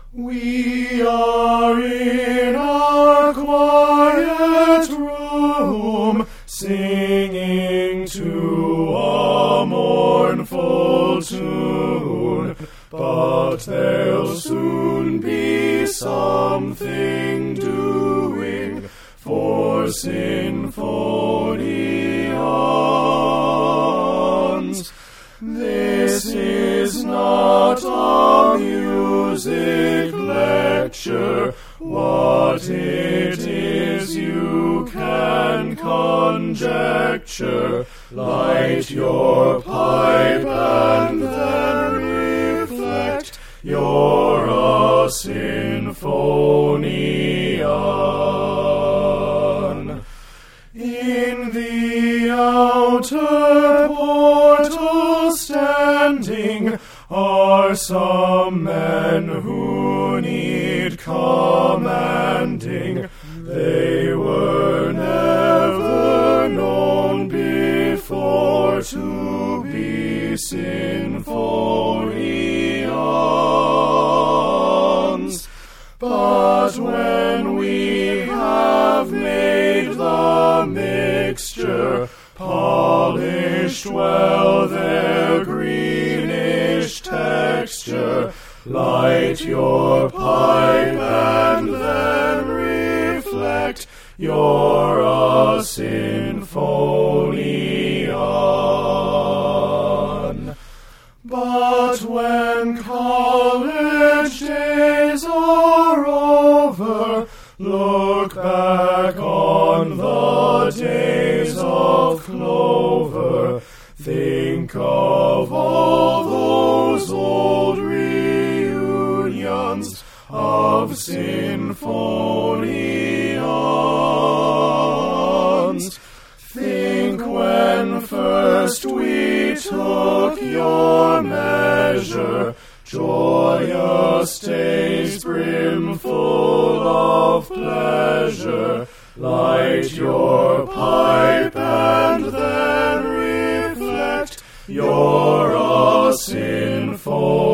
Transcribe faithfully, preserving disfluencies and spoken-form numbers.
We are in our quiet room, singing to a mournful tune, but there'll soon be something doing for Sinfonians. This is not a music lecture. What it is you can conjecture. Light your pipe and then reflect. You're a Sinfonian. In the outer portal standing are some men who need commanding. They were never known before to be Sinfonians. But when we have made the mixture, polished well their greenish texture, light your pipe and then reflect. You're a Sinfonian. But when college days are over, look back on the days of clover. Think of all those old reunions of Sinfonians. Think when first we took your measure, joyous days brimful of pleasure. Light your pipe and then reflect. You're a Sinfonian.